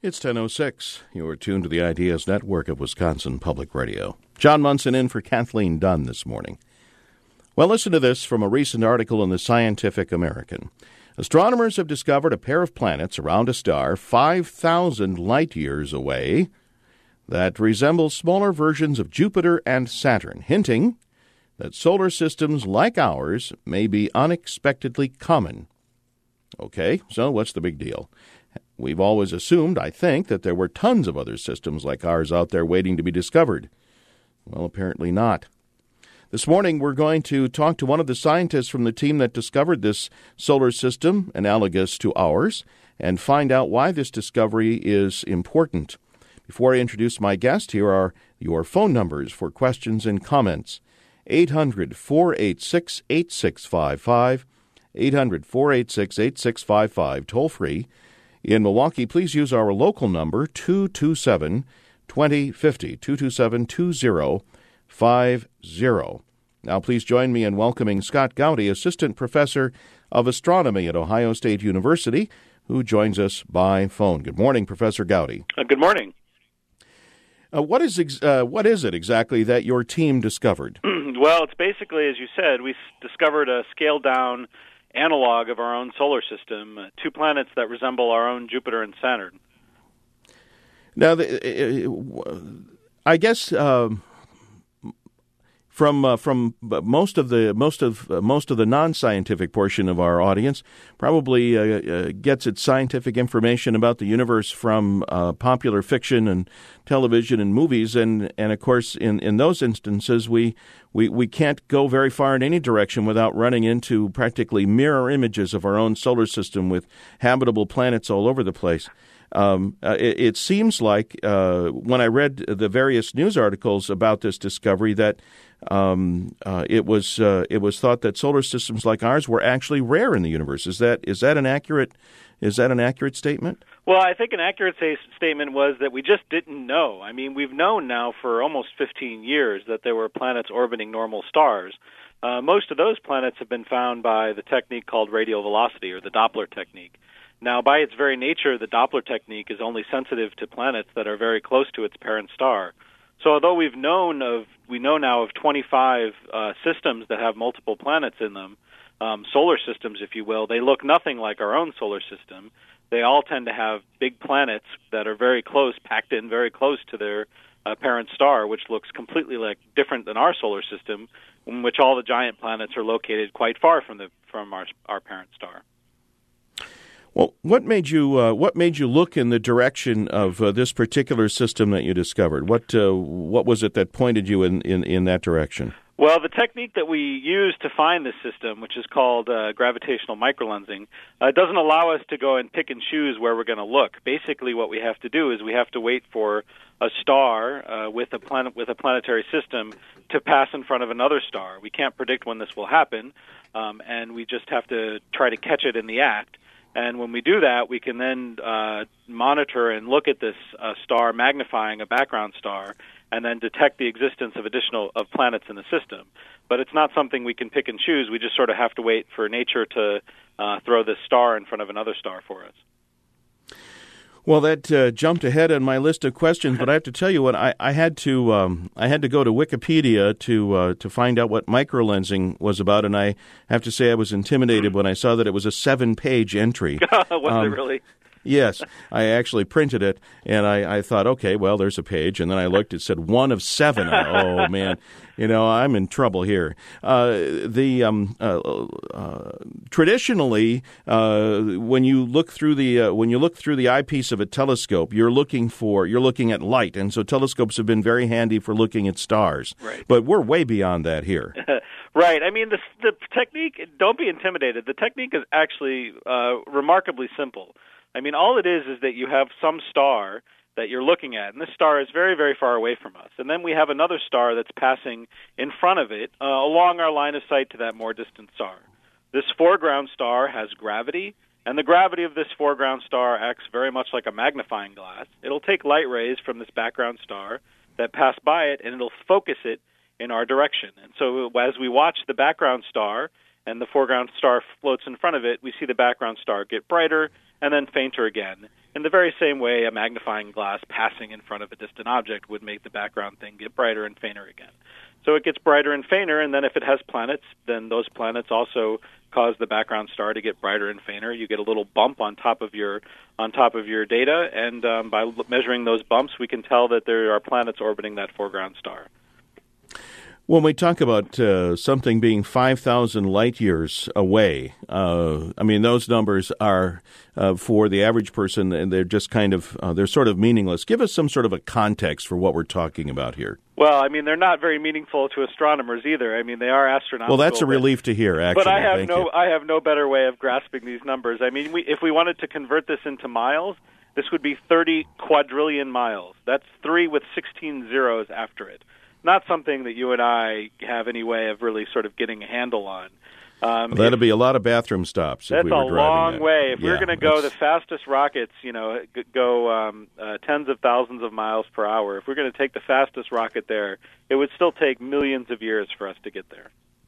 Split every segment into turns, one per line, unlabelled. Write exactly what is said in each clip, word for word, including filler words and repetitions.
It's ten oh six. You're tuned to the Ideas Network of Wisconsin Public Radio. John Munson in for Kathleen Dunn this morning. Well, listen to this from a recent article in the Scientific American. Astronomers have discovered a pair of planets around a star five thousand light-years away that resemble smaller versions of Jupiter and Saturn, hinting that solar systems like ours may be unexpectedly common. Okay, so what's the big deal? We've always assumed, I think, that there were tons of other systems like ours out there waiting to be discovered. Well, apparently not. This morning, we're going to talk to one of the scientists from the team that discovered this solar system analogous to ours and find out why this discovery is important. Before I introduce my guest, here are your phone numbers for questions and comments. eight hundred, four eight six, eight six five five, eight hundred, four eight six, eight six five five, toll free. In Milwaukee, please use our local number, two two seven, two zero five zero, two two seven, two zero five zero. Now, please join me in welcoming Scott Gowdy, Assistant Professor of Astronomy at Ohio State University, who joins us by phone. Good morning, Professor Gowdy.
Uh, good morning.
Uh, what is ex- uh, what is it exactly that your team discovered?
Well, it's basically, as you said, we s- discovered a scaled-down analog of our own solar system, uh, two planets that resemble our own Jupiter and Saturn.
Now, the, uh, I guess uh, from uh, from most of the most of uh, most of the non-scientific portion of our audience probably uh, uh, gets its scientific information about the universe from uh, popular fiction and television and movies, and and of course in, in those instances we, we we can't go very far in any direction without running into practically mirror images of our own solar system with habitable planets all over the place. Um, uh, it, it seems like uh, when I read the various news articles about this discovery that um, uh, it was uh, it was thought that solar systems like ours were actually rare in the universe. Is that is that an accurate is that an accurate statement?
Well, I think an accurate say, statement was that we just didn't know. I mean, we've known now for almost fifteen years that there were planets orbiting normal stars. Uh, most of those planets have been found by the technique called radial velocity, or the Doppler technique. Now, by its very nature, the Doppler technique is only sensitive to planets that are very close to its parent star. So although we've known of, we know now of twenty-five uh, systems that have multiple planets in them, um, solar systems, if you will, they look nothing like our own solar system. They all tend to have big planets that are very close, packed in very close to their uh, parent star, which looks completely like different than our solar system, in which all the giant planets are located quite far from the from our our parent star.
Well, what made you uh, what made you look in the direction of uh, this particular system that you discovered? What uh, what was it that pointed you in, in, in that direction?
Well, the technique that we use to find this system, which is called uh, gravitational microlensing, uh, doesn't allow us to go and pick and choose where we're going to look. Basically, what we have to do is we have to wait for a star uh, with a planet with a planetary system to pass in front of another star. We can't predict when this will happen, um, and we just have to try to catch it in the act. And when we do that, we can then uh, monitor and look at this uh, star magnifying a background star, and then detect the existence of additional of planets in the system. But it's not something we can pick and choose. We just sort of have to wait for nature to uh, throw this star in front of another star for us.
Well, that uh, jumped ahead on my list of questions, but I have to tell you what I, I had to um, I had to go to Wikipedia to uh, to find out what microlensing was about, and I have to say I was intimidated when I saw that it was a seven-page entry.
Was
um,
it really?
Yes, I actually printed it, and I, I thought, okay, well, there's a page, and then I looked, it said one of seven. Oh, man, you know, I'm in trouble here. Uh, the um, uh, uh, traditionally, uh, when you look through the uh, when you look through the eyepiece of a telescope, you're looking for you're looking at light, and so telescopes have been very handy for looking at stars.
Right.
But we're way beyond that here.
Right. I mean, the the technique. Don't be intimidated. The technique is actually uh, remarkably simple. I mean, all it is is that you have some star that you're looking at, and this star is very, very far away from us. And then we have another star that's passing in front of it uh, along our line of sight to that more distant star. This foreground star has gravity, and the gravity of this foreground star acts very much like a magnifying glass. It'll take light rays from this background star that pass by it, and it'll focus it in our direction. And so as we watch the background star and the foreground star floats in front of it, we see the background star get brighter and then fainter again. in the very same way a magnifying glass passing in front of a distant object would make the background thing get brighter and fainter again. So it gets brighter and fainter, and then if it has planets, then those planets also cause the background star to get brighter and fainter. You get a little bump on top of your on top of your data, and um, by measuring those bumps, we can tell that there are planets orbiting that foreground star.
When we talk about uh, something being five thousand light years away, uh, I mean, those numbers are, uh, for the average person, and they're just kind of, uh, they're sort of meaningless. Give us some sort of a context for what we're talking about here.
Well, I mean, they're not very meaningful to astronomers either. I mean, they are astronomical.
Well, that's a relief to hear, actually.
But I have
Thank
no,
you.
I have no better way of grasping these numbers. I mean, we, if we wanted to convert this into miles, this would be thirty quadrillion miles. That's three with sixteen zeros after it. Not something that you and I have any way of really sort of getting a handle on. Um,
well, that'd be a lot of bathroom stops if
that's
we were
a
driving
long
that.
way. If
yeah,
we're going to go the fastest rockets, you know, g- go um, uh, tens of thousands of miles per hour, if we're going to take the fastest rocket there, it would still take millions of years for us to get there.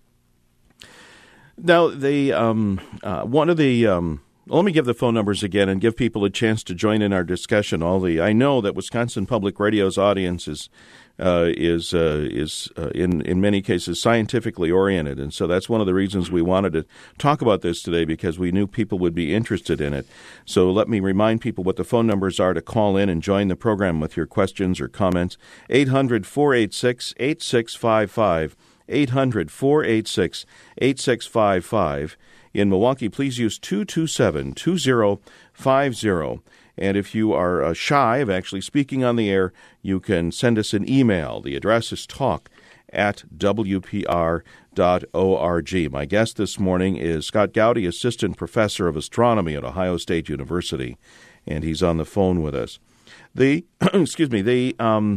Now, the um, uh, one of the um, well, let me give the phone numbers again and give people a chance to join in our discussion. All the I know that Wisconsin Public Radio's audience is uh, is uh, is uh, in in many cases scientifically oriented, and so that's one of the reasons we wanted to talk about this today, because we knew people would be interested in it. So let me remind people what the phone numbers are to call in and join the program with your questions or comments. eight hundred, four eight six, eight six five five. eight hundred, four eight six, eight six five five. In Milwaukee, please use two two seven, two zero five zero. And if you are uh, shy of actually speaking on the air, you can send us an email. The address is talk at w p r dot org. My guest this morning is Scott Gowdy, Assistant Professor of Astronomy at Ohio State University, and he's on the phone with us. The, excuse me, the, um,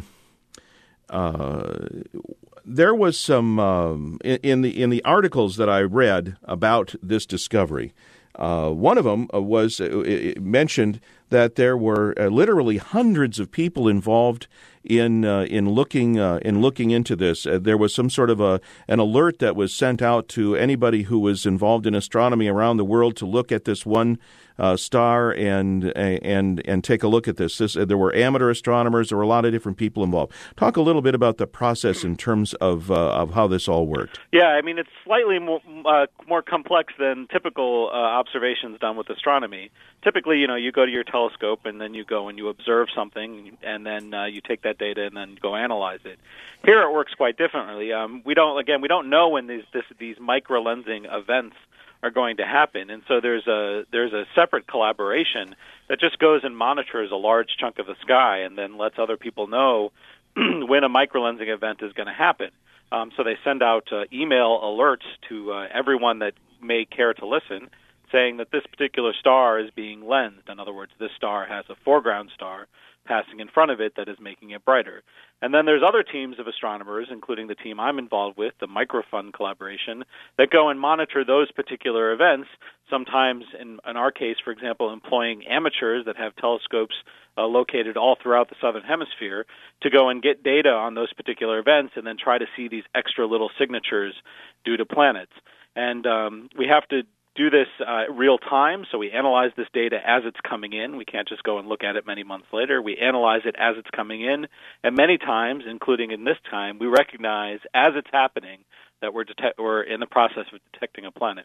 uh, There was some um, in, in the in the articles that I read about this discovery. Uh, one of them was uh, it mentioned that there were uh, literally hundreds of people involved in uh, in looking uh, in looking into this. Uh, there was some sort of a an alert that was sent out to anybody who was involved in astronomy around the world to look at this one uh, star and and and take a look at this. This uh, there were amateur astronomers. There were a lot of different people involved. Talk a little bit about the process in terms of uh, of how this all worked.
Yeah, I mean, it's slightly more, uh, more complex than typical uh, observations done with astronomy. Typically, you know, you go to your telescope and then you go and you observe something, and then uh, you take that data and then go analyze it. Here, it works quite differently. Um, we don't, again, we don't know when these this, these microlensing events are going to happen, and so there's a there's a separate collaboration that just goes and monitors a large chunk of the sky and then lets other people know when a microlensing event is going to happen. Um, so they send out uh, email alerts to uh, everyone that may care to listen, saying that this particular star is being lensed. In other words, this star has a foreground star passing in front of it that is making it brighter. And then there's other teams of astronomers, including the team I'm involved with, the Microfund collaboration, that go and monitor those particular events, sometimes, in, in our case, for example, employing amateurs that have telescopes uh, located all throughout the southern hemisphere to go and get data on those particular events and then try to see these extra little signatures due to planets. And um, we have to do this uh, real time, so we analyze this data as it's coming in. We can't just go and look at it many months later. We analyze it as it's coming in, and many times, including in this time, we recognize as it's happening that we're, detect- we're in the process of detecting a planet.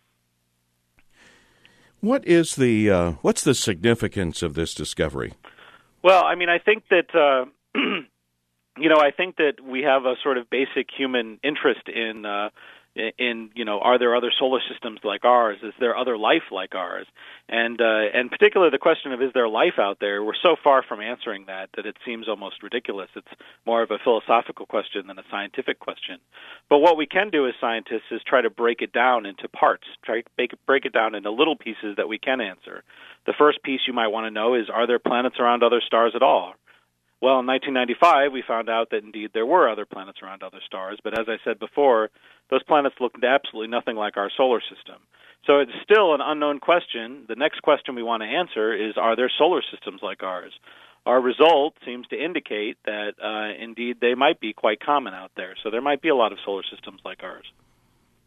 What is the uh, what's the significance of this discovery?
Well, I mean, I think that uh, you know, I think that we have a sort of basic human interest in. Uh, in, you know, are there other solar systems like ours? Is there other life like ours? And, uh, and particularly the question of is there life out there, we're so far from answering that that it seems almost ridiculous. It's more of a philosophical question than a scientific question. But what we can do as scientists is try to break it down into parts, try to break, break it down into little pieces that we can answer. The first piece you might want to know is, are there planets around other stars at all? Well, in nineteen ninety-five, we found out that indeed there were other planets around other stars, but as I said before, those planets looked absolutely nothing like our solar system. So it's still an unknown question. The next question we want to answer is, are there solar systems like ours? Our result seems to indicate that, uh, indeed, they might be quite common out there. So there might be a lot of solar systems like ours.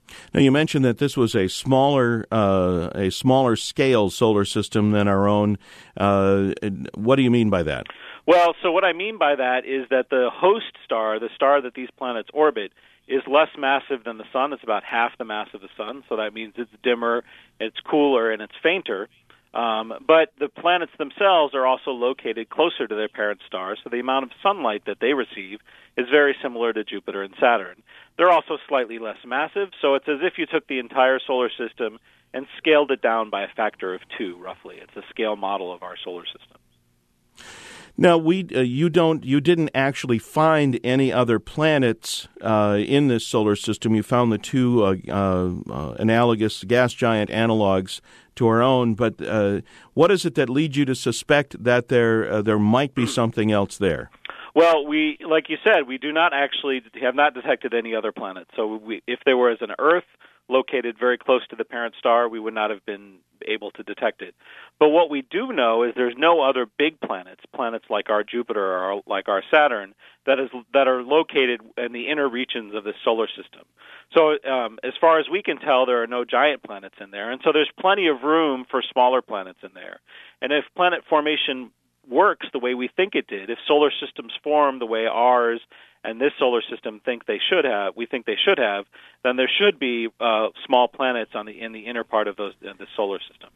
Now, you mentioned that this was a smaller, uh, a smaller scale solar system than our own. Uh, what do you mean by that?
Well, so what I mean by that is that the host star, the star that these planets orbit, is less massive than the sun. It's about half the mass of the sun, so that means it's dimmer, it's cooler, and it's fainter. Um, but the planets themselves are also located closer to their parent stars, so the amount of sunlight that they receive is very similar to Jupiter and Saturn. They're also slightly less massive, so it's as if you took the entire solar system and scaled it down by a factor of two, roughly. It's a scale model of our solar system.
Now, we uh, you don't you didn't actually find any other planets uh, in this solar system. You found the two uh, uh, uh, analogous gas giant analogs to our own. But uh, what is it that leads you to suspect that there uh, there might be something else there?
Well, we like you said, we do not actually have not detected any other planets. So, we, if there was an Earth located very close to the parent star, we would not have been able to detect it. But what we do know is there's no other big planets, planets like our Jupiter or like our Saturn, that is that are located in the inner regions of the solar system. So um, as far as we can tell, there are no giant planets in there, and so there's plenty of room for smaller planets in there. And if planet formation works the way we think it did, if solar systems form the way ours and this solar system think they should have, we think they should have, then there should be uh, small planets on the in the inner part of those, uh, the solar system.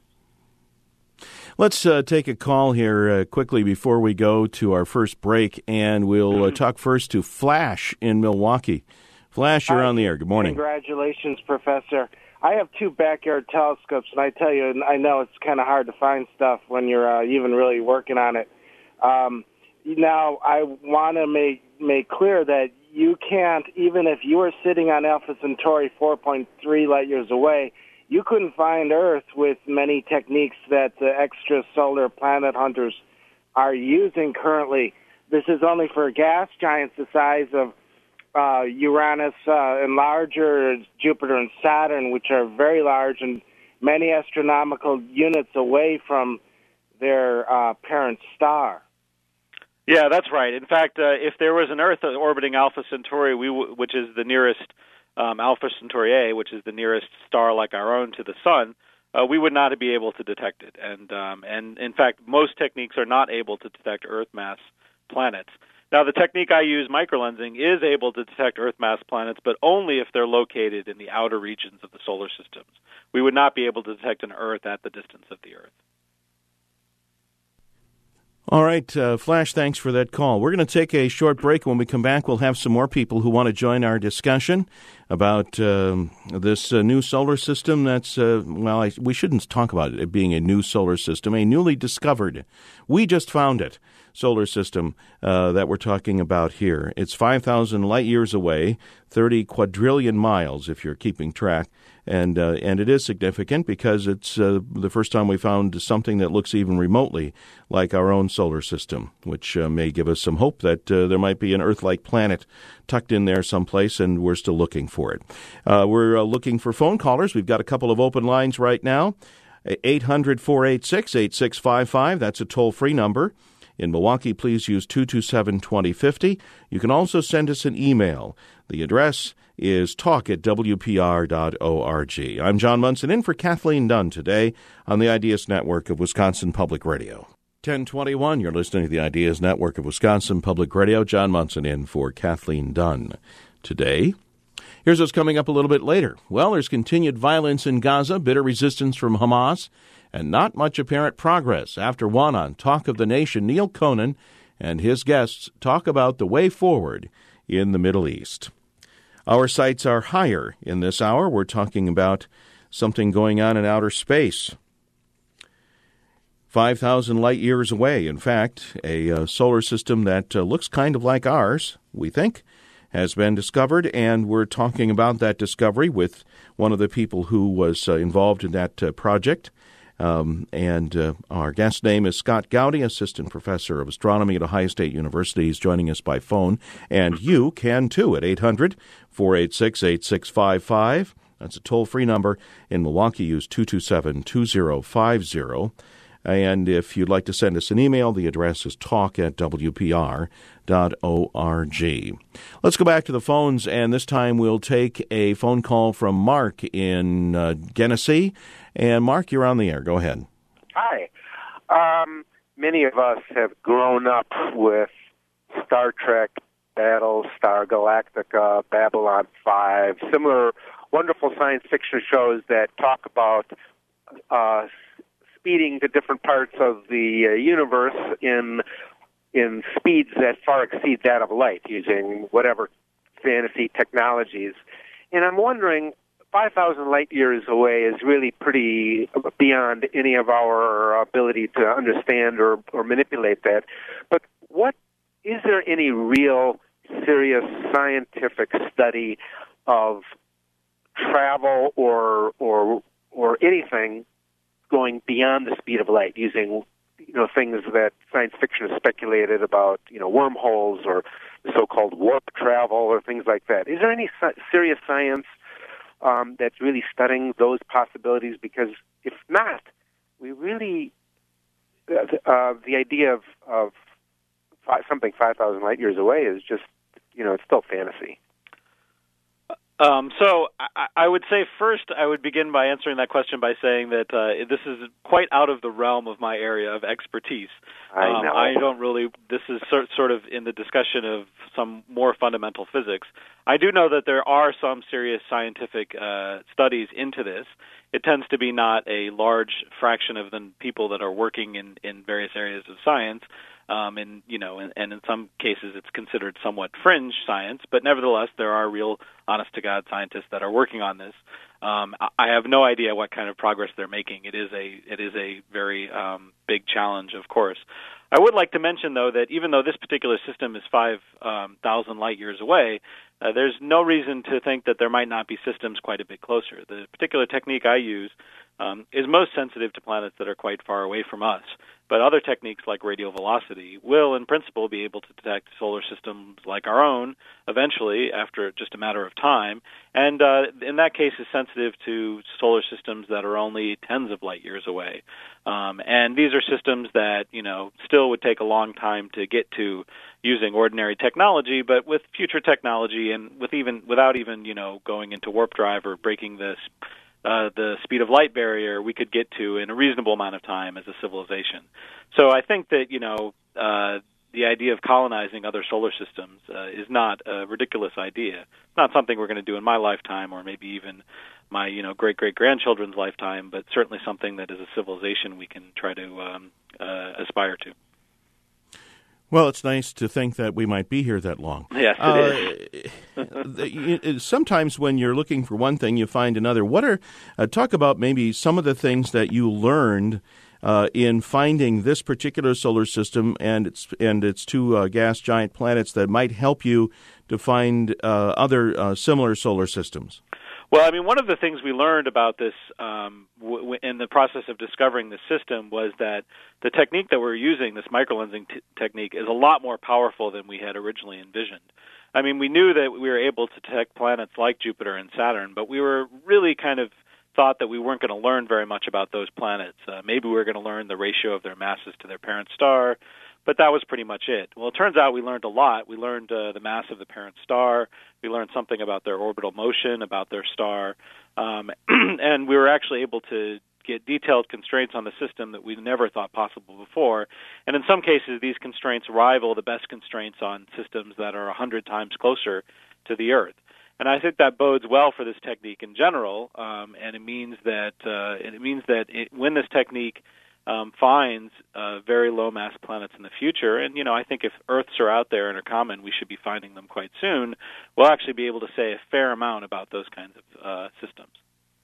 Let's uh, take a call here uh, quickly before we go to our first break, and we'll uh, talk first to Flash in Milwaukee. Flash, you're
Hi.
on the air. Good morning.
Congratulations, Professor. I have two backyard telescopes, and I tell you, I know it's kind of hard to find stuff when you're uh, even really working on it. Um, now, I want to make make clear that you can't, even if you were sitting on Alpha Centauri four point three light years away, you couldn't find Earth with many techniques that the extrasolar planet hunters are using currently. This is only for gas giants the size of uh, Uranus uh, and larger, Jupiter and Saturn, which are very large and many astronomical units away from their uh, parent star.
Yeah, that's right. In fact, uh, if there was an Earth orbiting Alpha Centauri, we w- which is the nearest um, Alpha Centauri A, which is the nearest star like our own to the Sun, uh, we would not be able to detect it. And um, and in fact, most techniques are not able to detect Earth mass planets. Now, the technique I use, microlensing, is able to detect Earth mass planets, but only if they're located in the outer regions of the solar systems. We would not be able to detect an Earth at the distance of the Earth.
All right, uh, Flash, thanks for that call. We're going to take a short break. When we come back, we'll have some more people who want to join our discussion about um, this uh, new solar system that's, uh, well, I, we shouldn't talk about it being a new solar system, a newly discovered, we just found it, solar system uh, that we're talking about here. It's five thousand light years away, thirty quadrillion miles, if you're keeping track. And uh, and it is significant because it's uh, the first time we found something that looks even remotely like our own solar system, which uh, may give us some hope that uh, there might be an Earth-like planet tucked in there someplace, and we're still looking for it. Uh, we're uh, looking for phone callers. We've got a couple of open lines right now. eight hundred, four eight six, eight six five five. That's a toll-free number. In Milwaukee, please use two two seven, two zero five zero. You can also send us an email. The address is talk at w p r dot org. I'm John Munson, in for Kathleen Dunn today on the Ideas Network of Wisconsin Public Radio. ten twenty-one, you're listening to the Ideas Network of Wisconsin Public Radio. John Munson in for Kathleen Dunn today. Here's what's coming up a little bit later. Well, there's continued violence in Gaza, bitter resistance from Hamas, and not much apparent progress. After one on Talk of the Nation, Neil Conan and his guests talk about the way forward in the Middle East. Our sights are higher in this hour. We're talking about something going on in outer space. five thousand light years away, in fact, a uh, solar system that uh, looks kind of like ours, we think, has been discovered, and we're talking about that discovery with one of the people who was uh, involved in that uh, project. Um, and uh, our guest name is Scott Gowdy, Assistant Professor of Astronomy at Ohio State University. He's joining us by phone, and you can too at eight hundred, four eight six, eight six five five. That's a toll-free number. In Milwaukee, use two two seven, two zero five zero. And if you'd like to send us an email, the address is talk at w p r dot org. Let's go back to the phones, and this time we'll take a phone call from Mark in uh, Genesee. And Mark, you're on the air. Go ahead.
Hi. Um, many of us have grown up with Star Trek, Battlestar Galactica, Babylon five, similar wonderful science fiction shows that talk about uh, speeding to different parts of the uh, universe in in speeds that far exceed that of light using whatever fantasy technologies. And I'm wondering, five thousand light years away is really pretty beyond any of our ability to understand or, or manipulate that. But what is there any real serious scientific study of travel or or or anything going beyond the speed of light using, you know, things that science fiction has speculated about, you know, wormholes or the so-called warp travel or things like that? Is there any serious science um, that's really studying those possibilities? Because if not, we really uh, uh, the idea of, of five, something five thousand light years away is just, you know, it's still fantasy.
Um, so I, I would say first I would begin by answering that question by saying that uh, this is quite out of the realm of my area of expertise.
I know.
Um, I don't really, this is sort, sort of in the discussion of some more fundamental physics. I do know that there are some serious scientific uh, studies into this. It tends to be not a large fraction of the people that are working in, in various areas of science. Um, and, you know, and, and in some cases it's considered somewhat fringe science, but nevertheless there are real, honest-to-God scientists that are working on this. Um, I have no idea what kind of progress they're making. It is a it is a very um, big challenge, of course. I would like to mention, though, that even though this particular system is five thousand light years away, uh, there's no reason to think that there might not be systems quite a bit closer. The particular technique I use um, is most sensitive to planets that are quite far away from us. But other techniques like radial velocity will, in principle, be able to detect solar systems like our own eventually after just a matter of time. And uh, in that case, is sensitive to solar systems that are only tens of light years away. Um, and these are systems that, you know, still would take a long time to get to using ordinary technology, but with future technology and with even without even, you know, going into warp drive or breaking this Uh, the speed of light barrier, we could get to in a reasonable amount of time as a civilization. So I think that, you know, uh, the idea of colonizing other solar systems uh, is not a ridiculous idea. It's not something we're going to do in my lifetime or maybe even my, you know, great-great-grandchildren's lifetime, but certainly something that as a civilization we can try to um, uh, aspire to.
Well, it's nice to think that we might be here that long.
Yes, it
uh, is. Sometimes when you're looking for one thing, you find another. What are uh, talk about maybe some of the things that you learned uh, in finding this particular solar system and its and its two uh, gas giant planets that might help you to find uh, other uh, similar solar systems?
Well, I mean, one of the things we learned about this um, w- w- in the process of discovering the system was that the technique that we're using, this microlensing t- technique, is a lot more powerful than we had originally envisioned. I mean, we knew that we were able to detect planets like Jupiter and Saturn, but we were really kind of thought that we weren't going to learn very much about those planets. Uh, maybe we were going to learn the ratio of their masses to their parent star, but that was pretty much it. Well, it turns out we learned a lot. We learned uh, the mass of the parent star. We learned something about their orbital motion, about their star. Um, and we were actually able to get detailed constraints on the system that we never thought possible before. And in some cases, these constraints rival the best constraints on systems that are one hundred times closer to the Earth. And I think that bodes well for this technique in general, um, and it means that uh, it means that it, when this technique Um, finds uh, very low-mass planets in the future. And, you know, I think if Earths are out there and are common, we should be finding them quite soon. We'll actually be able to say a fair amount about those kinds of uh, systems.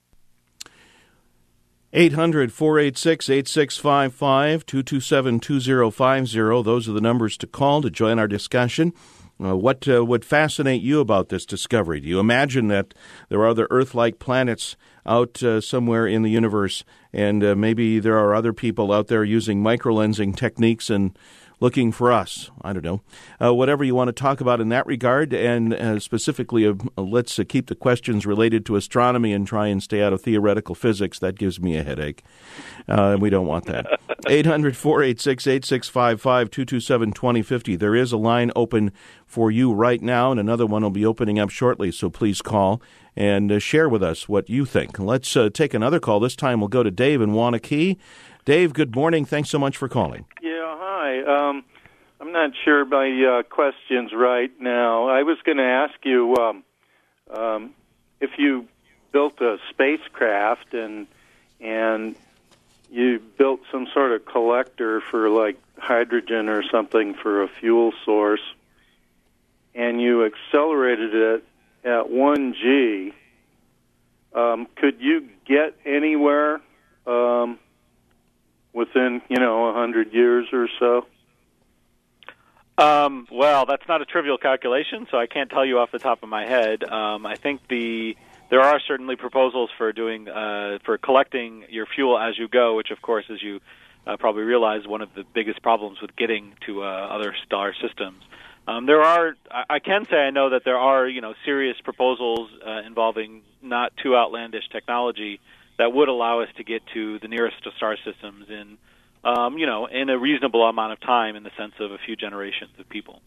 eight hundred, four eight six, eight six five five, two two seven, two zero five zero. Those are the numbers to call to join our discussion. Uh, what uh, would fascinate you about this discovery? Do you imagine that there are other Earth-like planets out uh, somewhere in the universe, and uh, maybe there are other people out there using microlensing techniques and looking for us. I don't know. Uh, whatever you want to talk about in that regard, and uh, specifically, uh, let's uh, keep the questions related to astronomy and try and stay out of theoretical physics. That gives me a headache. Uh, we don't want that. eight hundred, four eight six, eight six five five, two two seven, two zero five zero. There is a line open for you right now, and another one will be opening up shortly, so please call and uh, share with us what you think. Let's uh, take another call. This time we'll go to Dave in Wanakee. Dave, good morning. Thanks so much for calling.
Yeah, hi. Um, I'm not sure my uh, question's right now. I was going to ask you um, um, if you built a spacecraft and and you built some sort of collector for like hydrogen or something for a fuel source, and you accelerated it at one G, um, could you get anywhere um, within, you know, one hundred years or so?
Um, well, that's not a trivial calculation, so I can't tell you off the top of my head. Um, I think the there are certainly proposals for doing uh, for collecting your fuel as you go, which, of course, as you uh, probably realize, one of the biggest problems with getting to uh, other star systems. Um, there are, I can say I know that there are, you know, serious proposals uh, involving not too outlandish technology that would allow us to get to the nearest star systems in, um, you know, in a reasonable amount of time, in the sense of a few generations of people.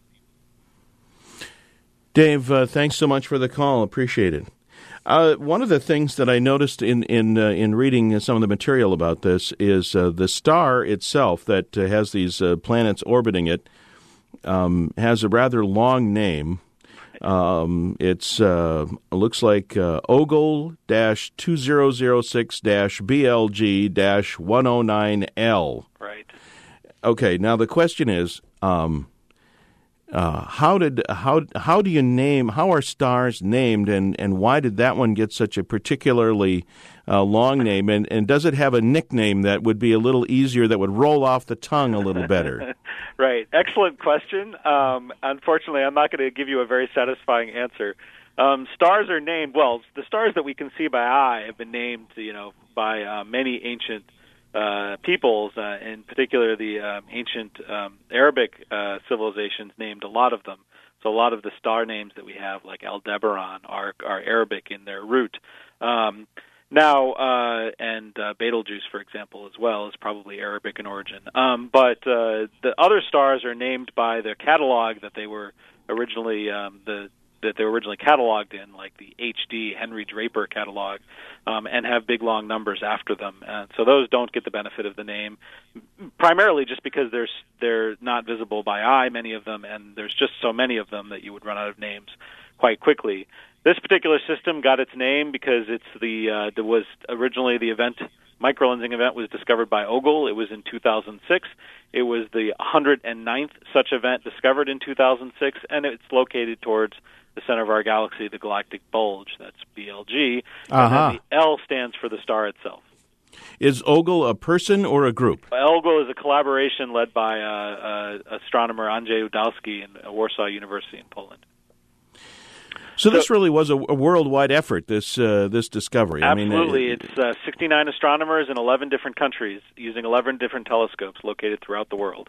Dave, uh, thanks so much for the call. Appreciate it. Uh, one of the things that I noticed in in uh, in reading some of the material about this is uh, the star itself that uh, has these uh, planets orbiting it. Um, has a rather long name. Um, it's uh, looks like uh, Ogle two thousand six B L G one oh nine L.
Right.
Okay. Now the question is, um, uh, how did how how do you name? How are stars named, and, and why did that one get such a particularly uh, long name? And, and does it have a nickname that would be a little easier, that would roll off the tongue a little better?
Right. Excellent question. Um, unfortunately, I'm not going to give you a very satisfying answer. Um, stars are named, well, the stars that we can see by eye have been named, you know, by uh, many ancient uh, peoples, uh, in particular the um, ancient um, Arabic uh, civilizations named a lot of them. So a lot of the star names that we have, like Aldebaran, are, are Arabic in their root. Um, Now, uh, and uh, Betelgeuse, for example, as well, is probably Arabic in origin. Um, but uh, the other stars are named by the catalog that they were originally um, the that they were originally cataloged in, like the H D Henry Draper catalog, um, and have big long numbers after them. And so those don't get the benefit of the name, primarily just because they're they're not visible by eye, many of them, and there's just so many of them that you would run out of names quite quickly. This particular system got its name because it's the uh, there was originally the event microlensing event was discovered by Ogle. It was in two thousand six. It was the one hundred ninth such event discovered in two thousand six, and it's located towards the center of our galaxy, the galactic bulge. That's B L G.
Uh-huh.
And then the L stands for the star itself.
Is Ogle a person or a group?
Ogle is a collaboration led by uh, uh, astronomer Andrzej Udalski in Warsaw University in Poland.
So this really was a, a worldwide effort, this uh, this discovery.
Absolutely.
I mean, it,
it's uh, sixty-nine astronomers in eleven different countries using eleven different telescopes located throughout the world.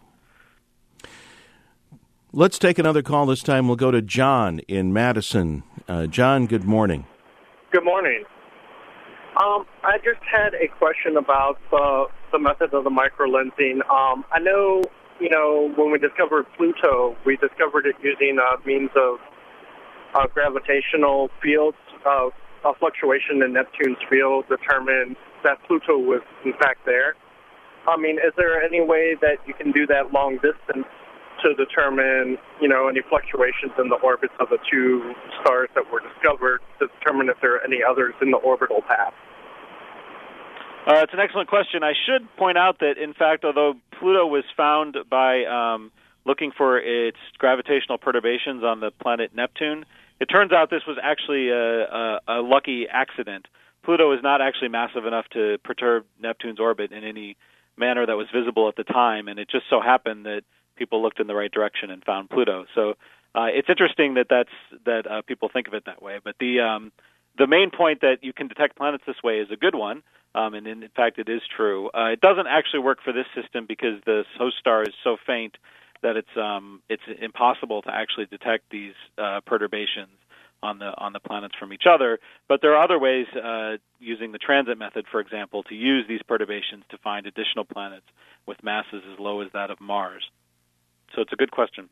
Let's take another call. This time we'll go to John in Madison. Uh, John, good morning.
Good morning. Um, I just had a question about uh, the method of the microlensing. Um, I know, you know, when we discovered Pluto, we discovered it using a means of Uh, gravitational fields, uh, a fluctuation in Neptune's field determined that Pluto was in fact there. I mean, is there any way that you can do that long distance to determine, you know, any fluctuations in the orbits of the two stars that were discovered to determine if there are any others in the orbital path?
Uh, it's an excellent question. I should point out that, in fact, although Pluto was found by um, looking for its gravitational perturbations on the planet Neptune, it turns out this was actually a, a, a lucky accident. Pluto is not actually massive enough to perturb Neptune's orbit in any manner that was visible at the time, and it just so happened that people looked in the right direction and found Pluto. So uh, it's interesting that that's that uh, people think of it that way. But the um, the main point that you can detect planets this way is a good one, um, and in, in fact it is true. Uh, it doesn't actually work for this system because the host star is so faint that it's um, it's impossible to actually detect these uh, perturbations on the on the planets from each other. But there are other ways, uh, using the transit method, for example, to use these perturbations to find additional planets with masses as low as that of Mars. So it's a good question.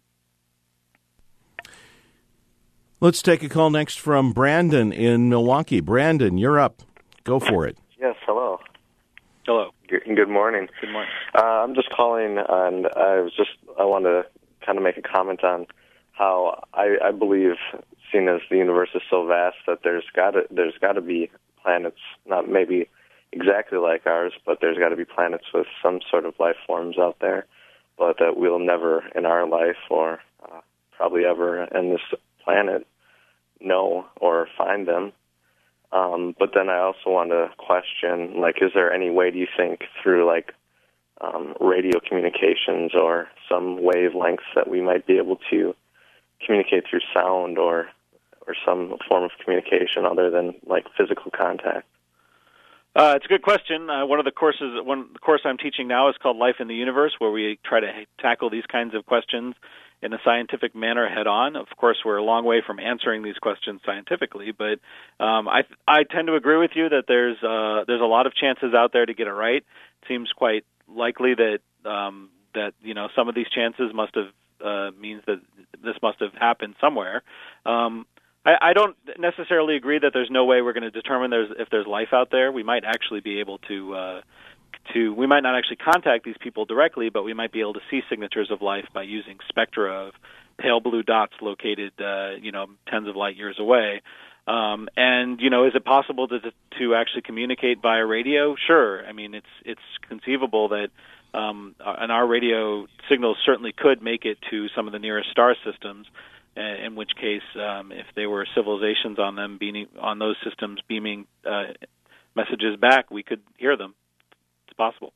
Let's take a call next from Brandon in Milwaukee. Brandon, you're up. Go for it.
Yes, hello.
Hello.
Good morning.
Good morning.
Uh, I'm just calling, and I was just I want to kind of make a comment on how I, I believe, seeing as the universe is so vast, that there's got to there's got to be planets, not maybe exactly like ours, but there's got to be planets with some sort of life forms out there, but that we'll never in our life or uh, probably ever in this planet know or find them. Um, but then I also want to question, like, is there any way, do you think, through, like, um, radio communications or some wavelengths that we might be able to communicate through sound or or some form of communication other than, like, physical contact?
Uh, it's a good question. Uh, one of the courses, one the course I'm teaching now is called Life in the Universe, where we try to h- tackle these kinds of questions in a scientific manner head-on. Of course, we're a long way from answering these questions scientifically, but um, I I tend to agree with you that there's uh, there's a lot of chances out there to get it right. It seems quite likely that um, that you know some of these chances must have uh, means that this must have happened somewhere. Um, I, I don't necessarily agree that there's no way we're going to determine there's if there's life out there. We might actually be able to. Uh, To, we might not actually contact these people directly, but we might be able to see signatures of life by using spectra of pale blue dots located, uh, you know, tens of light years away. Um, and you know, is it possible to to actually communicate via radio? Sure. I mean, it's it's conceivable that, um, and our radio signals certainly could make it to some of the nearest star systems. In which case, um, if there were civilizations on them, beaming on those systems, beaming uh, messages back, we could hear them. Possible.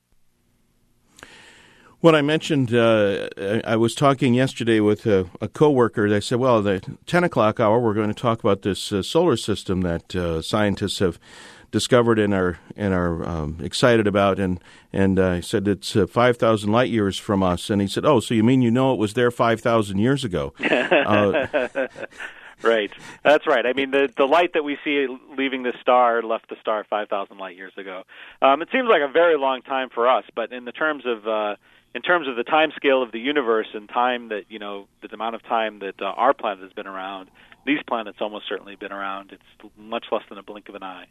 What I mentioned, uh, I was talking yesterday with a, a coworker. They said, well, the ten o'clock hour, we're going to talk about this uh, solar system that uh, scientists have discovered and are and are um, excited about. And and uh, I said, it's uh, five thousand light years from us. And he said, oh, so you mean you know it was there five thousand years ago? uh,
Right. That's right. I mean, the the light that we see leaving the star left the star five thousand light years ago. Um, it seems like a very long time for us, but in the terms of uh, in terms of the time scale of the universe and time that, you know, the amount of time that uh, our planet has been around, these planets almost certainly been around. It's much less than a blink of an eye.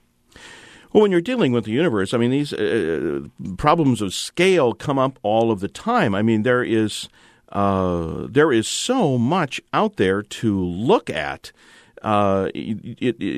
Well, when you're dealing with the universe, I mean, these uh, problems of scale come up all of the time. I mean, there is uh, there is so much out there to look at. Uh, it, it,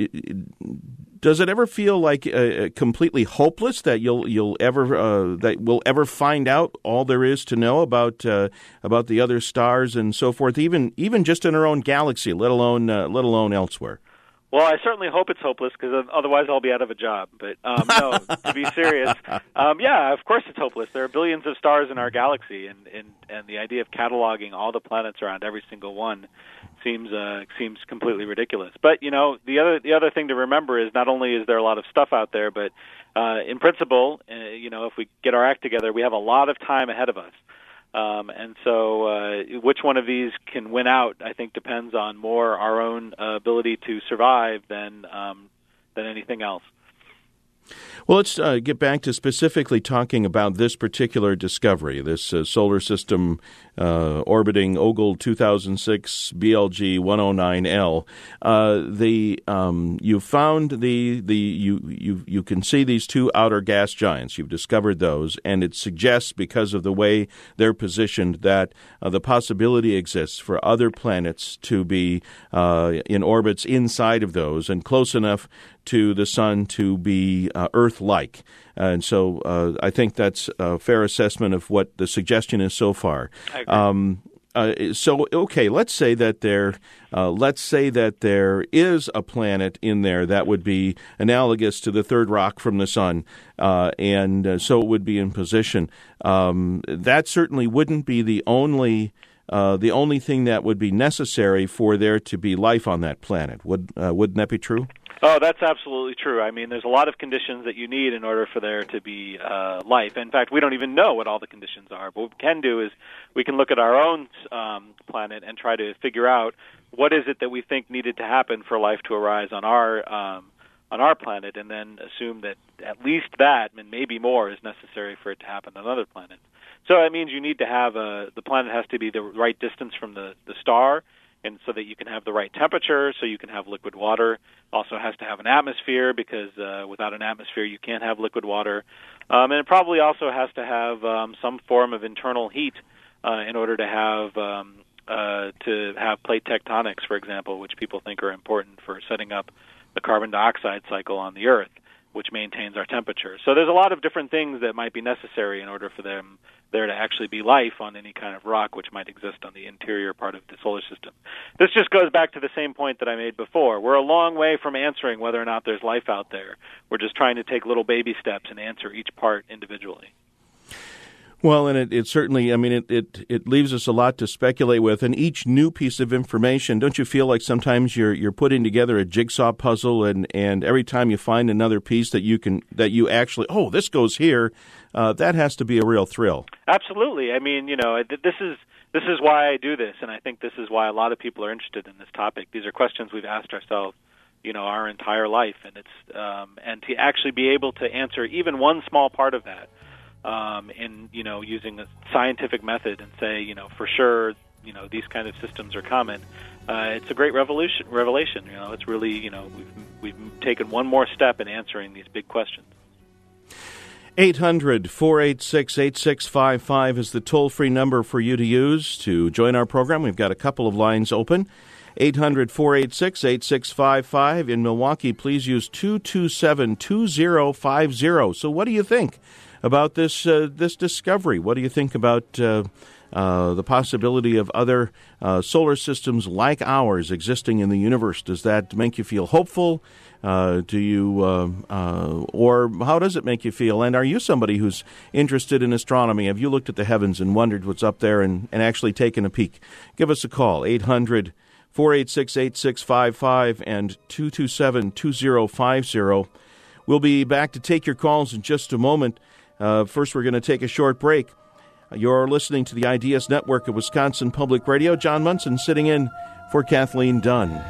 it, does it ever feel like uh, completely hopeless that you'll you'll ever uh, that we'll ever find out all there is to know about uh, about the other stars and so forth, even even just in our own galaxy, let alone uh, let alone elsewhere?
Well, I certainly hope it's hopeless, because otherwise I'll be out of a job. But um, no, to be serious, um, yeah, of course it's hopeless. There are billions of stars in our galaxy, and, and, and the idea of cataloging all the planets around every single one seems uh, seems completely ridiculous. But you know, the other the other thing to remember is not only is there a lot of stuff out there, but uh, in principle, uh, you know, if we get our act together, we have a lot of time ahead of us. Um, and so uh, which one of these can win out, I think, depends on more our own uh, ability to survive than um, than anything else.
Well, let's uh, get back to specifically talking about this particular discovery, this uh, solar system uh, orbiting Ogle two thousand six B L G one oh nine L. Uh, the um, you found the the you you you can see these two outer gas giants. You've discovered those, and it suggests, because of the way they're positioned, that uh, the possibility exists for other planets to be uh, in orbits inside of those and close enough to the sun to be uh, Earth-like. Uh, and so uh, I think that's a fair assessment of what the suggestion is so far.
I agree.
Um, uh, so, okay, let's say that there, uh, let's say that there is a planet in there that would be analogous to the third rock from the sun, uh, and uh, so it would be in position. Um, that certainly wouldn't be the only uh, the only thing that would be necessary for there to be life on that planet. Would, uh, wouldn't that be true?
Oh, that's absolutely true. I mean, there's a lot of conditions that you need in order for there to be uh, life. In fact, we don't even know what all the conditions are. But what we can do is we can look at our own um, planet and try to figure out what is it that we think needed to happen for life to arise on our um, on our planet, and then assume that at least that, and maybe more, is necessary for it to happen on other planets. So that means you need to have a, the planet has to be the right distance from the, the star, and so that you can have the right temperature, so you can have liquid water. Also has to have an atmosphere, because uh, without an atmosphere you can't have liquid water. Um, and it probably also has to have um, some form of internal heat uh, in order to have um, uh, to have plate tectonics, for example, which people think are important for setting up the carbon dioxide cycle on the Earth, which maintains our temperature. So there's a lot of different things that might be necessary in order for them there to actually be life on any kind of rock which might exist on the interior part of the solar system. This just goes back to the same point that I made before. We're a long way from answering whether or not there's life out there. We're just trying to take little baby steps and answer each part individually.
Well, and it, it certainly, I mean, it, it, it leaves us a lot to speculate with. And each new piece of information, don't you feel like sometimes you're you're putting together a jigsaw puzzle, and, and every time you find another piece that you can that you actually, oh, this goes here, uh, that has to be a real thrill.
Absolutely. I mean, you know, this is this is why I do this, and I think this is why a lot of people are interested in this topic. These are questions we've asked ourselves, you know, our entire life, and it's um, and to actually be able to answer even one small part of that. Um, in, you know, using a scientific method and say, you know, for sure, you know, these kind of systems are common. Uh, it's a great revolution, revelation. You know, it's really, you know, we've we've taken one more step in answering these big questions.
eight hundred, four eight six, eight six five five is the toll-free number for you to use to join our program. We've got a couple of lines open. eight hundred, four eight six, eight six five five. In Milwaukee, please use two two seven, two zero five zero. So what do you think about this uh, this discovery? What do you think about uh, uh, the possibility of other uh, solar systems like ours existing in the universe? Does that make you feel hopeful? Uh, do you, uh, uh, or how does it make you feel? And are you somebody who's interested in astronomy? Have you looked at the heavens and wondered what's up there and, and actually taken a peek? Give us a call, eight hundred, four eight six, eight six five five and two two seven, two zero five zero. We'll be back to take your calls in just a moment. Uh, first, we're going to take a short break. You're listening to the Ideas Network of Wisconsin Public Radio. John Munson sitting in for Kathleen Dunn.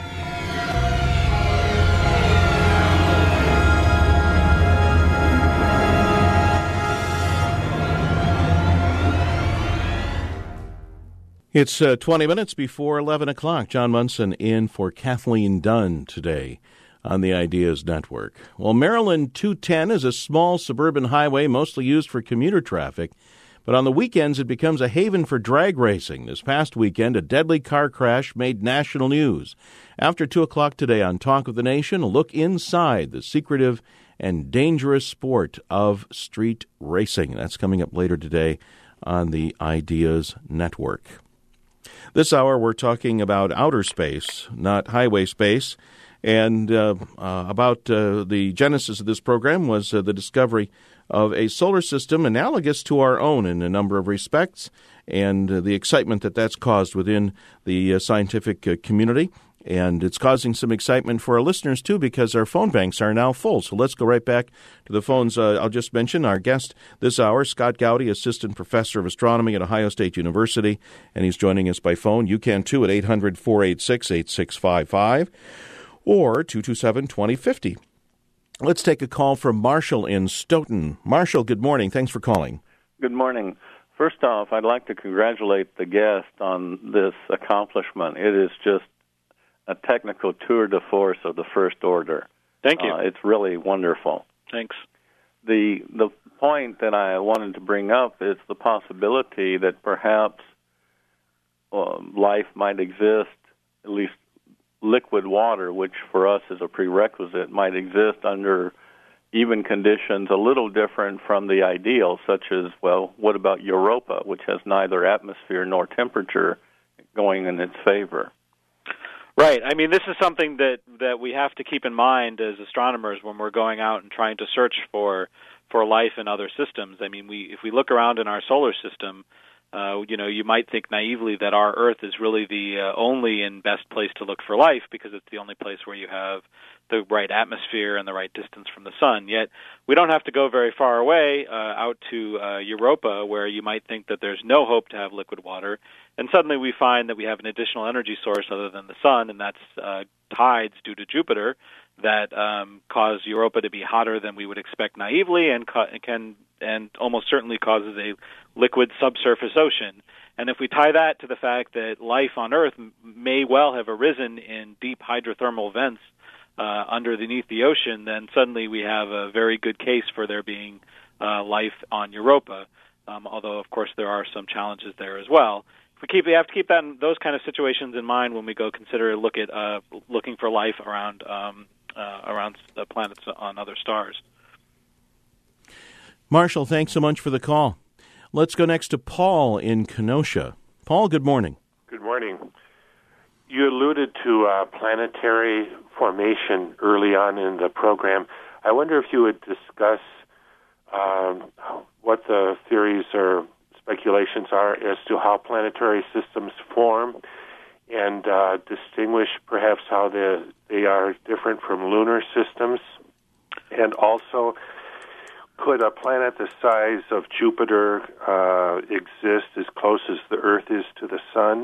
It's uh, twenty minutes before eleven o'clock. John Munson in for Kathleen Dunn today on the Ideas Network. Well, Maryland two ten is a small suburban highway mostly used for commuter traffic, but on the weekends it becomes a haven for drag racing. This past weekend, a deadly car crash made national news. After two o'clock today on Talk of the Nation, a look inside the secretive and dangerous sport of street racing. That's coming up later today on the Ideas Network. This hour, we're talking about outer space, not highway space. And uh, uh, about uh, the genesis of this program was uh, the discovery of a solar system analogous to our own in a number of respects, and uh, the excitement that that's caused within the uh, scientific uh, community. And it's causing some excitement for our listeners, too, because our phone banks are now full. So let's go right back to the phones. Uh, I'll just mention our guest this hour, Scott Gowdy, Assistant Professor of Astronomy at Ohio State University, and he's joining us by phone. You can, too, at eight hundred, four eight six, eight six five five. Or two two seven, two zero five zero. Let's take a call from Marshall in Stoughton. Marshall, good morning. Thanks for calling.
Good morning. First off, I'd like to congratulate the guest on this accomplishment. It is just a technical tour de force of the first order.
Thank you.
Uh, it's really wonderful.
Thanks.
The the point that I wanted to bring up is the possibility that perhaps uh, life might exist, at least liquid water, which for us is a prerequisite, might exist under even conditions a little different from the ideal, such as, well, what about Europa, which has neither atmosphere nor temperature going in its favor?
Right. I mean, this is something that, that we have to keep in mind as astronomers when we're going out and trying to search for for life in other systems. I mean, we if we look around in our solar system, Uh, you know, you might think naively that our Earth is really the uh, only and best place to look for life because it's the only place where you have the right atmosphere and the right distance from the sun. Yet we don't have to go very far away uh, out to uh, Europa, where you might think that there's no hope to have liquid water, and suddenly we find that we have an additional energy source other than the sun, and that's uh, tides due to Jupiter that um, cause Europa to be hotter than we would expect naively, and ca- can and almost certainly causes a liquid subsurface ocean. And if we tie that to the fact that life on Earth m- may well have arisen in deep hydrothermal vents uh, underneath the ocean, then suddenly we have a very good case for there being uh, life on Europa. Um, although, of course, there are some challenges there as well. If we keep, we have to keep that those kind of situations in mind when we go consider look at uh, looking for life around um, uh, around the planets on other stars.
Marshall, thanks so much for the call. Let's go next to Paul in Kenosha. Paul, good morning.
Good morning. You alluded to uh, planetary formation early on in the program. I wonder if you would discuss um, what the theories or speculations are as to how planetary systems form, and uh, distinguish perhaps how they, they are different from lunar systems. And also, could a planet the size of Jupiter uh, exist as close as the Earth is to the Sun?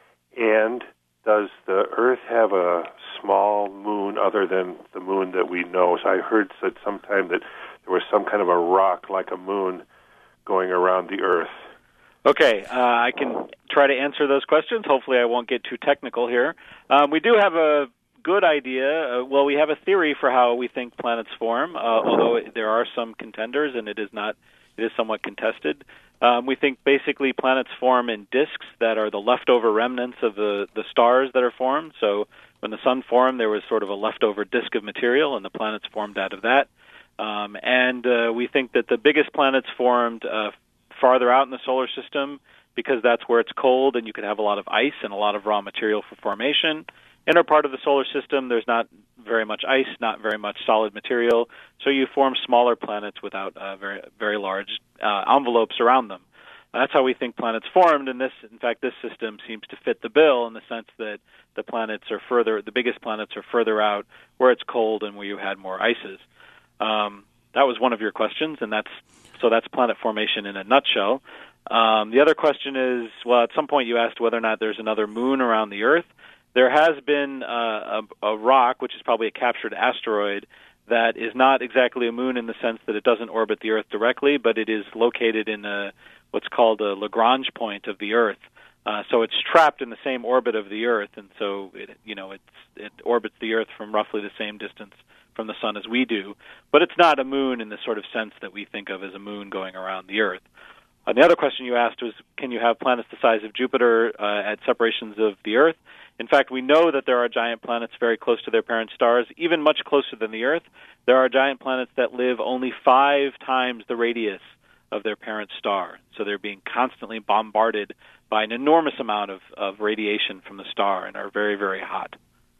And does the Earth have a small moon other than the moon that we know? So I heard said sometime that there was some kind of a rock like a moon going around the Earth.
Okay, uh, I can try to answer those questions. Hopefully I won't get too technical here. Um, we do have a good idea. Uh, well, we have a theory for how we think planets form, uh, although there are some contenders, and it is not. It is somewhat contested. Um, we think basically planets form in disks that are the leftover remnants of the, the stars that are formed. So when the sun formed, there was sort of a leftover disk of material, and the planets formed out of that. Um, and uh, we think that the biggest planets formed uh, farther out in the solar system because that's where it's cold and you could have a lot of ice and a lot of raw material for formation. Inner part of the solar system, there's not very much ice, not very much solid material, so you form smaller planets without uh, very very large uh, envelopes around them. That's how we think planets formed, and this, in fact, this system seems to fit the bill in the sense that the planets are further, the biggest planets are further out where it's cold and where you had more ices. Um, that was one of your questions, and that's so that's planet formation in a nutshell. Um, the other question is, well, at some point you asked whether or not there's another moon around the Earth. There has been uh, a, a rock, which is probably a captured asteroid, that is not exactly a moon in the sense that it doesn't orbit the Earth directly, but it is located in a, what's called a Lagrange point of the Earth. Uh, so it's trapped in the same orbit of the Earth, and so it, you know, it's, it orbits the Earth from roughly the same distance from the sun as we do. But it's not a moon in the sort of sense that we think of as a moon going around the Earth. Uh, the other question you asked was, can you have planets the size of Jupiter uh, at separations of the Earth? In fact, we know that there are giant planets very close to their parent stars, even much closer than the Earth. There are giant planets that live only five times the radius of their parent star. So they're being constantly bombarded by an enormous amount of, of radiation from the star and are very, very hot.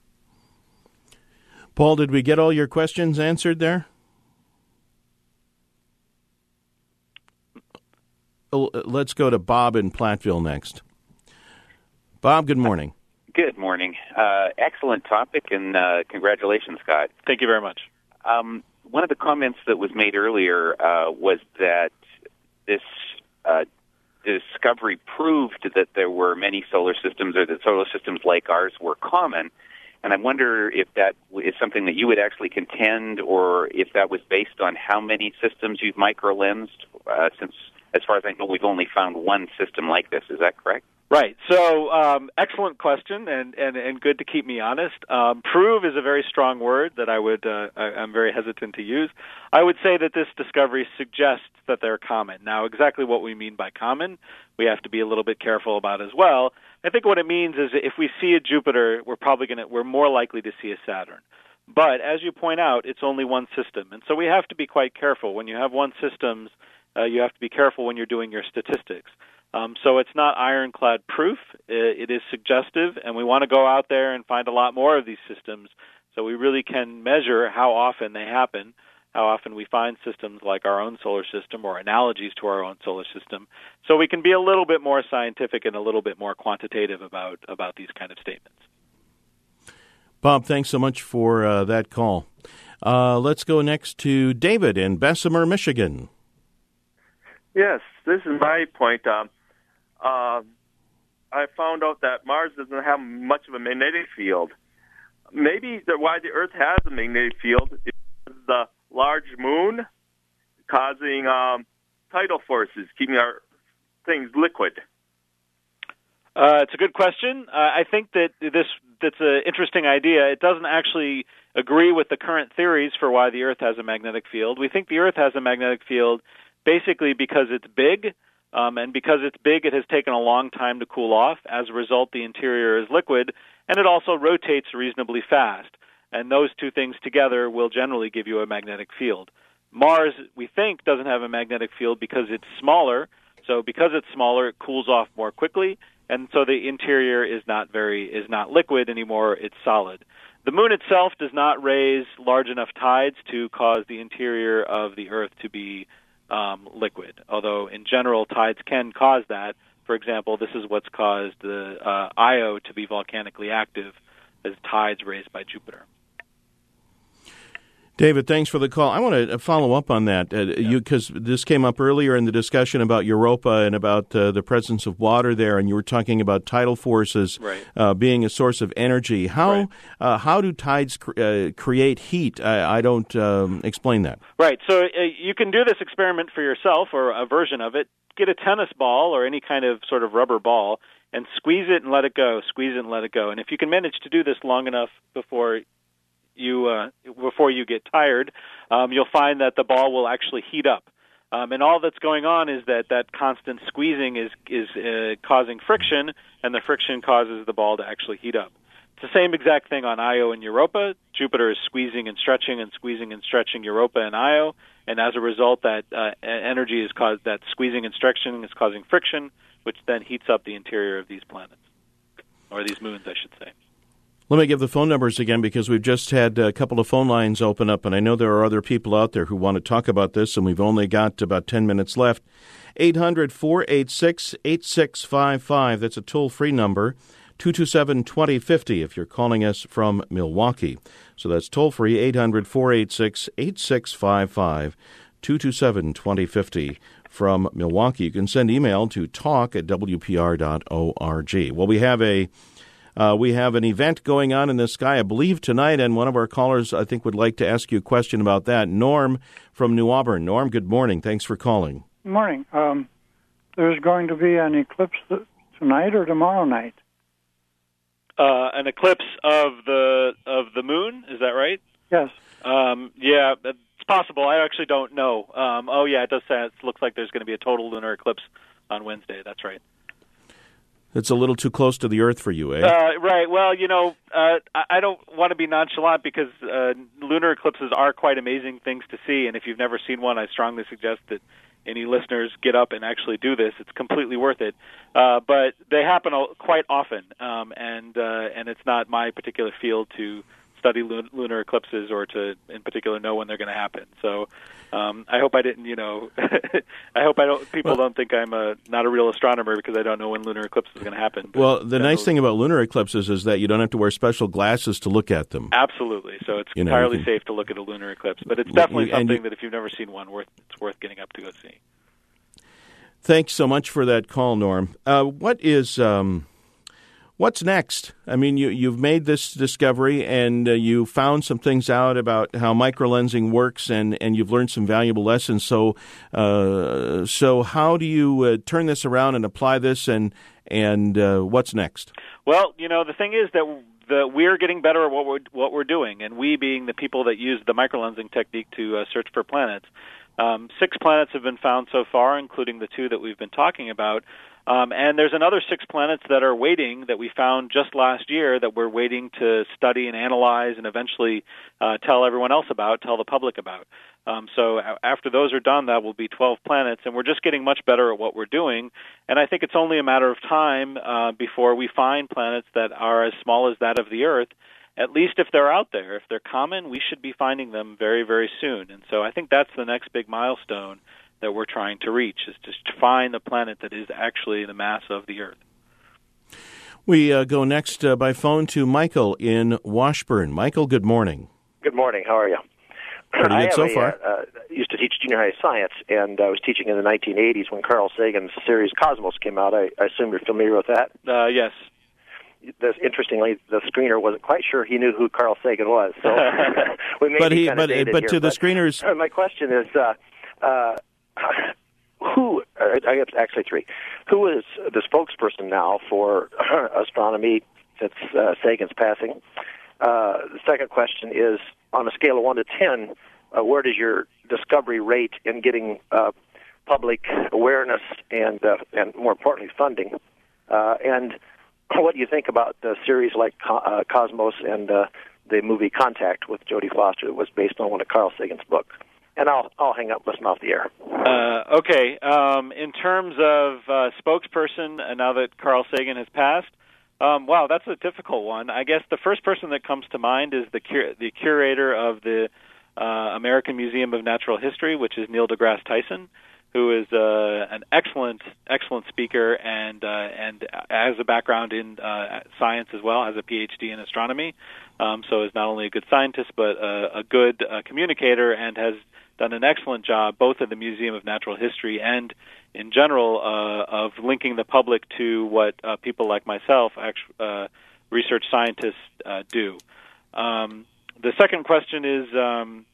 Paul, did we get all your questions answered there? Let's go to Bob in Platteville next. Bob, good morning.
Good morning. Uh, excellent topic, and uh, congratulations, Scott.
Thank you very much.
Um, one of the comments that was made earlier uh, was that this uh, discovery proved that there were many solar systems, or that solar systems like ours were common. And I wonder if that is something that you would actually contend, or if that was based on how many systems you've microlensed, uh, since, as far as I know, we've only found one system like this. Is that correct?
Right. So, um, excellent question, and, and, and good to keep me honest. Um, prove is a very strong word that I would uh, I, I'm very hesitant to use. I would say that this discovery suggests that they're common. Now, exactly what we mean by common, we have to be a little bit careful about as well. I think what it means is if we see a Jupiter, we're probably going to we're more likely to see a Saturn. But as you point out, it's only one system, and so we have to be quite careful. When you have one system, uh, you have to be careful when you're doing your statistics. Um, so it's not ironclad proof. It is suggestive, and we want to go out there and find a lot more of these systems so we really can measure how often they happen. how often we find systems like our own solar system or analogies to our own solar system. So we can be a little bit more scientific and a little bit more quantitative about, about these kind of statements.
Bob, thanks so much for uh, that call. Uh, let's go next to David in Bessemer, Michigan.
Yes, this is my point. Um, uh, I found out that Mars doesn't have much of a magnetic field. Maybe the, why the Earth has a magnetic field is the large moon causing um, tidal forces, keeping our things liquid.
Uh, it's a good question. Uh, I think that this that's an interesting idea. It doesn't actually agree with the current theories for why the Earth has a magnetic field. We think the Earth has a magnetic field basically because it's big, um, and because it's big, it has taken a long time to cool off. As a result, the interior is liquid, and it also rotates reasonably fast. And those two things together will generally give you a magnetic field. Mars, we think, doesn't have a magnetic field because it's smaller. So because it's smaller, it cools off more quickly, and so the interior is not very is not liquid anymore. It's solid. The moon itself does not raise large enough tides to cause the interior of the Earth to be um, liquid, although in general tides can cause that. For example, this is what's caused the uh, Io to be volcanically active as tides raised by Jupiter.
David, thanks for the call. I want to follow up on that uh,
yeah.
you because this came up earlier in the discussion about Europa and about uh, the presence of water there, and you were talking about tidal forces
right.
uh, being a source of energy. How
right.
uh, how do tides cr- uh, create heat? I, I don't um, explain that.
Right. So uh, you can do this experiment for yourself or a version of it. Get a tennis ball or any kind of sort of rubber ball and squeeze it and let it go. Squeeze it and let it go. And if you can manage to do this long enough before you uh, before you get tired, um, you'll find that the ball will actually heat up. Um, and all that's going on is that that constant squeezing is is uh, causing friction, and the friction causes the ball to actually heat up. It's the same exact thing on Io and Europa. Jupiter is squeezing and stretching and squeezing and stretching Europa and Io, and as a result, that uh, energy is caused. That squeezing and stretching is causing friction, which then heats up the interior of these planets, or these moons, I should say.
Let me give the phone numbers again because we've just had a couple of phone lines open up, and I know there are other people out there who want to talk about this, and we've only got about ten minutes left. eight hundred, four eight six, eight six five five. That's a toll-free number. two two seven, two zero five zero if you're calling us from Milwaukee. So that's toll-free, eight hundred, four eight six, eight six five five, two two seven, two zero five zero from Milwaukee. You can send email to talk at w p r dot org. Well, we have a Uh, we have an event going on in the sky, I believe, tonight, and one of our callers, I think, would like to ask you a question about that. Norm from New Auburn. Norm, good morning. Thanks for calling.
Good morning. Um, there's going to be an eclipse tonight or tomorrow night?
Uh, an eclipse of the of the moon, is that right?
Yes.
Um, yeah, it's possible. I actually don't know. Um, oh, yeah, it does say it looks like there's going to be a total lunar eclipse on Wednesday. That's right.
It's a little too close to the Earth for you, eh?
Uh, right. Well, you know, uh, I don't want to be nonchalant because uh, lunar eclipses are quite amazing things to see, and if you've never seen one, I strongly suggest that any listeners get up and actually do this. It's completely worth it. Uh, but they happen quite often, um, and uh, and it's not my particular field to study lun- lunar eclipses or to, in particular, know when they're going to happen. So um, I hope I didn't, you know, I hope I don't. People well, don't think I'm a not a real astronomer because I don't know when lunar eclipse is going to happen. But
well, the nice thing about lunar eclipses is that you don't have to wear special glasses to look at them.
Absolutely. So it's
you know,
entirely
can,
safe to look at a lunar eclipse. But it's definitely
you,
something
you,
that if you've never seen one, worth it's worth getting up to go see.
Thanks so much for that call, Norm. Uh, what is um, what's next? I mean, you you've made this discovery and uh, you found some things out about how microlensing works, and, and you've learned some valuable lessons. So, uh, so how do you uh, turn this around and apply this, and and uh, what's next?
Well, you know, the thing is that the, we're getting better at what we're what we're doing, and we being the people that use the microlensing technique to uh, search for planets. Um, six planets have been found so far, including the two that we've been talking about. Um, and there's another six planets that are waiting that we found just last year that we're waiting to study and analyze and eventually uh, tell everyone else about, tell the public about. Um, so after those are done, that will be twelve planets, and we're just getting much better at what we're doing. And I think it's only a matter of time uh, before we find planets that are as small as that of the Earth at least if they're out there, if they're common, we should be finding them very, very soon. And so I think that's the next big milestone that we're trying to reach, is to find a planet that is actually the mass of the Earth.
We uh, go next uh, by phone to Michael in Washburn. Michael, good morning.
Good morning. How are you?
Pretty good
I
so
a,
far.
Uh, uh, used to teach junior high science, and I was teaching in the nineteen eighties when Carl Sagan's series Cosmos came out. I, I assume you're familiar with that?
Uh, yes.
This, interestingly, the screener wasn't quite sure he kneue who Carl Sagan was. So we may
but
be
he,
kind
but,
of dated
but
here,
to the
but,
screeners,
uh, my question is, uh, uh, who? Uh, I have actually three. Who is the spokesperson now for astronomy since uh, Sagan's passing? Uh, the second question is, on a scale of one to ten, uh, where does your discovery rate in getting uh, public awareness and, uh, and more importantly, funding? Uh, and what do you think about the series like Co- uh, Cosmos and uh, the movie Contact with Jodie Foster that was based on one of Carl Sagan's books? And I'll I'll hang up, listen off the air.
Uh, okay. Um, in terms of uh, spokesperson, uh, now that Carl Sagan has passed, um, wow, that's a difficult one. I guess the first person that comes to mind is the cur- the curator of the uh, American Museum of Natural History, which is Neil deGrasse Tyson, who is uh, an excellent, excellent speaker and uh, and has a background in uh, science as well, has a P H D in astronomy, um, so is not only a good scientist but a, a good uh, communicator, and has done an excellent job both at the Museum of Natural History and in general uh, of linking the public to what uh, people like myself, actually, uh, research scientists, uh, do. Um, the second question is, um,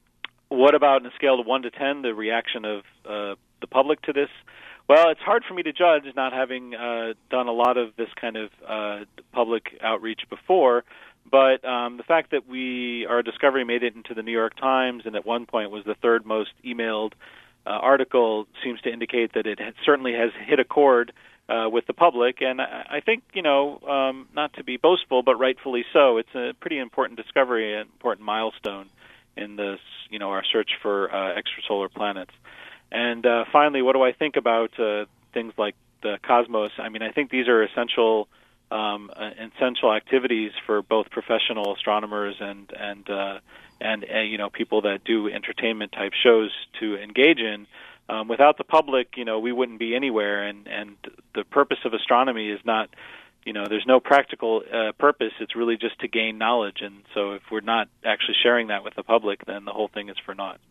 what about on a scale of one to ten, the reaction of uh, the public to this? Well, it's hard for me to judge, not having uh, done a lot of this kind of uh, public outreach before. But um, the fact that we our discovery made it into the New York Times and at one point was the third most emailed uh, article seems to indicate that it had, certainly has hit a chord uh, with the public. And I, I think, you know, um, not to be boastful, but rightfully so, it's a pretty important discovery, an important milestone in this, you know, our search for uh, extrasolar planets. And uh, finally, what do I think about uh, things like the Cosmos? I mean, I think these are essential um, uh, essential activities for both professional astronomers and and uh, and uh, you know, people that do entertainment type shows to engage in. Um, without the public, you know, we wouldn't be anywhere. And and the purpose of astronomy is not, you know, there's no practical uh, purpose. It's really just to gain knowledge. And so if we're not actually sharing that with the public, then the whole thing is for naught.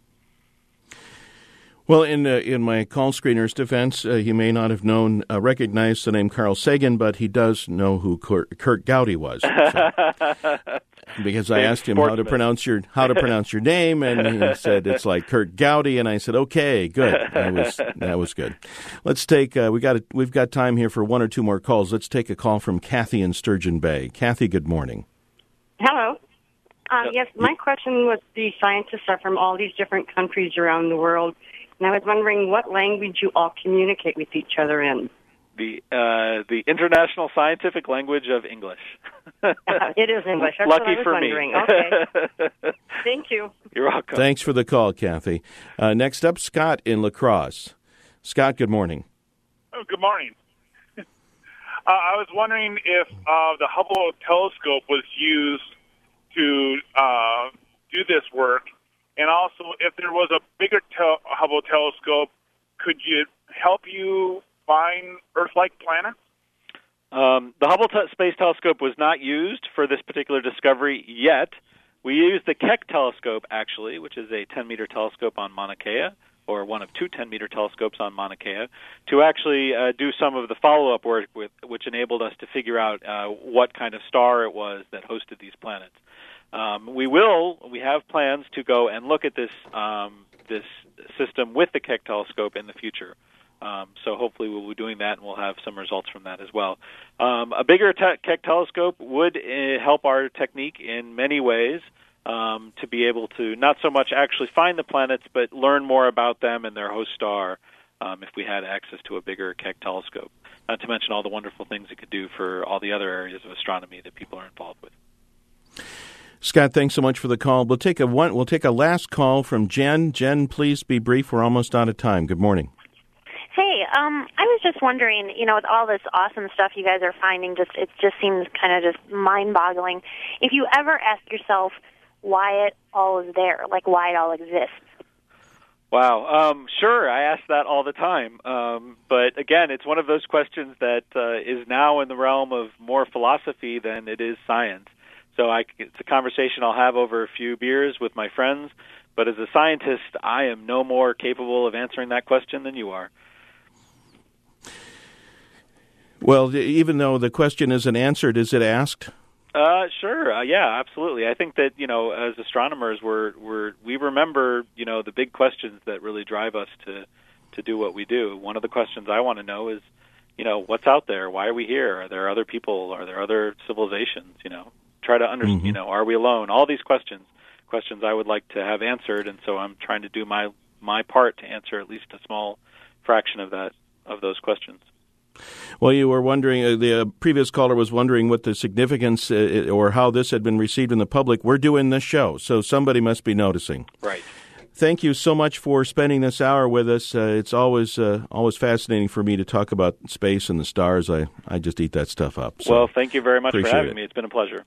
Well, in uh, in my call screener's defense, uh, he may not have known, uh, recognized the name Carl Sagan, but he does know who Kurt, Kurt Gowdy was. So, because I asked him how to pronounce your how to pronounce your name, and he said it's like Kurt Gowdy, and I said, okay, good. That was that was good. Let's take uh, we got a, we've got time here for one or two more calls. Let's take a call from Kathy in Sturgeon Bay. Kathy, good morning.
Hello. Um, yes, my question was: the scientists are from all these different countries around the world. And I was wondering what language you all communicate with each other in.
The uh, the international scientific language of English.
uh, it is English. That's
Lucky
what I was
for
wondering.
me.
Okay. Thank you.
You're welcome.
Thanks for the call, Kathy. Uh, next up, Scott in La Crosse. Scott, good morning.
Oh, good morning. uh, I was wondering if uh, the Hubble telescope was used to uh, do this work. And also, if there was a bigger tel- Hubble telescope, could you help you find Earth-like planets?
Um, the Hubble te- Space Telescope was not used for this particular discovery yet. We used the Keck telescope, actually, which is a ten-meter telescope on Mauna Kea, or one of two ten-meter telescopes on Mauna Kea, to actually uh, do some of the follow-up work, with, which enabled us to figure out uh, what kind of star it was that hosted these planets. Um, we will. We have plans to go and look at this um, this system with the Keck telescope in the future. Um, so hopefully we'll be doing that, and we'll have some results from that as well. Um, a bigger te- Keck telescope would uh, help our technique in many ways um, to be able to not so much actually find the planets, but learn more about them and their host star. Um, if we had access to a bigger Keck telescope, not to mention all the wonderful things it could do for all the other areas of astronomy that people are involved with.
Scott, thanks so much for the call. We'll take a one. We'll take a last call from Jen. Jen, please be brief. We're almost out of time. Good morning.
Hey, um, I was just wondering, you know, with all this awesome stuff you guys are finding, just it just seems kind of just mind-boggling. If you ever ask yourself why it all is there, like why it all exists.
Wow. Um, sure, I ask that all the time. Um, but again, it's one of those questions that uh, is now in the realm of more philosophy than it is science. So I, it's a conversation I'll have over a few beers with my friends. But as a scientist, I am no more capable of answering that question than you are.
Well, even though the question isn't answered, is it asked?
Uh, sure. Uh, yeah, absolutely. I think that, you know, as astronomers, we're, we're, we remember, you know, the big questions that really drive us to, to do what we do. One of the questions I want to know is, you know, what's out there? Why are we here? Are there other people? Are there other civilizations? You know, try to understand, mm-hmm. you know, are we alone? All these questions, questions I would like to have answered, and so I'm trying to do my, my part to answer at least a small fraction of that, of those questions.
Well, you were wondering, uh, the uh, previous caller was wondering what the significance uh, or how this had been received in the public. We're doing this show, so somebody must be noticing.
Right.
Thank you so much for spending this hour with us. Uh, it's always uh, always fascinating for me to talk about space and the stars. I, I just eat that stuff up. So
well, thank you very much for having
it.
me. It's been a pleasure.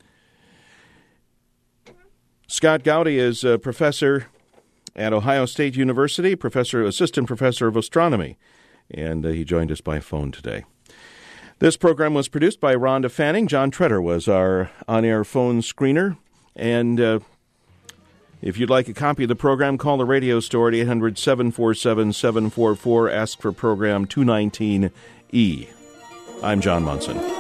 Scott Gowdy is a professor at Ohio State University, professor, assistant professor of astronomy. And uh, he joined us by phone today. This program was produced by Rhonda Fanning. John Tretter was our on-air phone screener. And uh, if you'd like a copy of the program, call the radio store at eight hundred, seven four seven, seven four four. Ask for program two nineteen E. I'm John Munson.